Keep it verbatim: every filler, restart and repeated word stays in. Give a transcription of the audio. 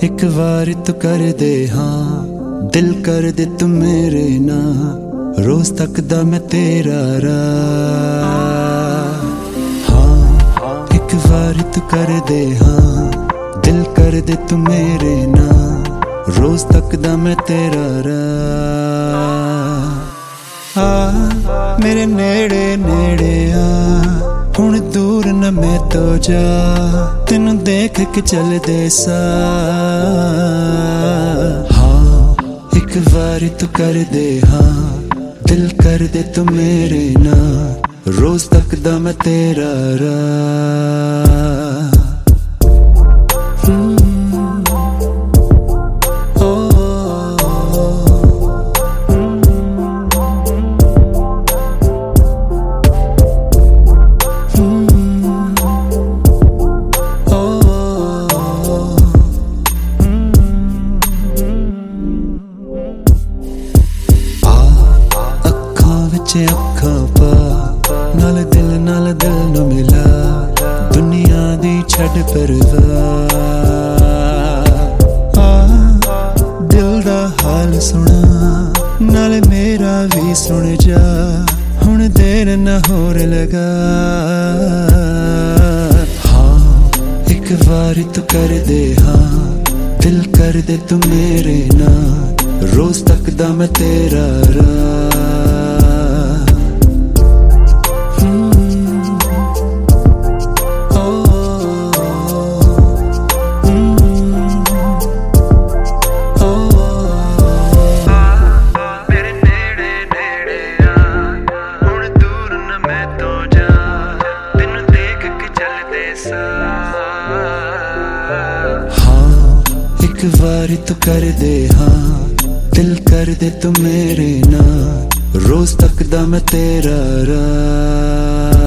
एक बार तो कर दे हाँ, दिल कर दे तू मेरे ना, रोज तकदा मैं तेरा राह। हाँ एक बार तू कर दे हाँ, दिल कर दे तू मेरे ना, रोज तकदा मैं तेरा राह। आ मेरे नेड़े नेड़े आ, हुण दूर न मैं तो जा, तेनू देख के चल दे सा। हाँ एक बार तू कर दे हाँ, दिल कर दे तू मेरे ना, रोज तकदा मैं तेरा राह। अखा पा नाल दिल नाल दिल न मिला, दुनिया दी छड़ परवाह। आ दिल दा हाल सुना, नाल मेरा भी सुन जा, हुण देर न होर लगा। हाँ एक बार तू कर दे हाँ, दिल कर दे तू मेरे ना, रोज तकदा मैं तेरा राह। हाँ एक बार तू कर दे हाँ, दिल कर दे तू मेरे ना, रोज तकदा मैं तेरा राह।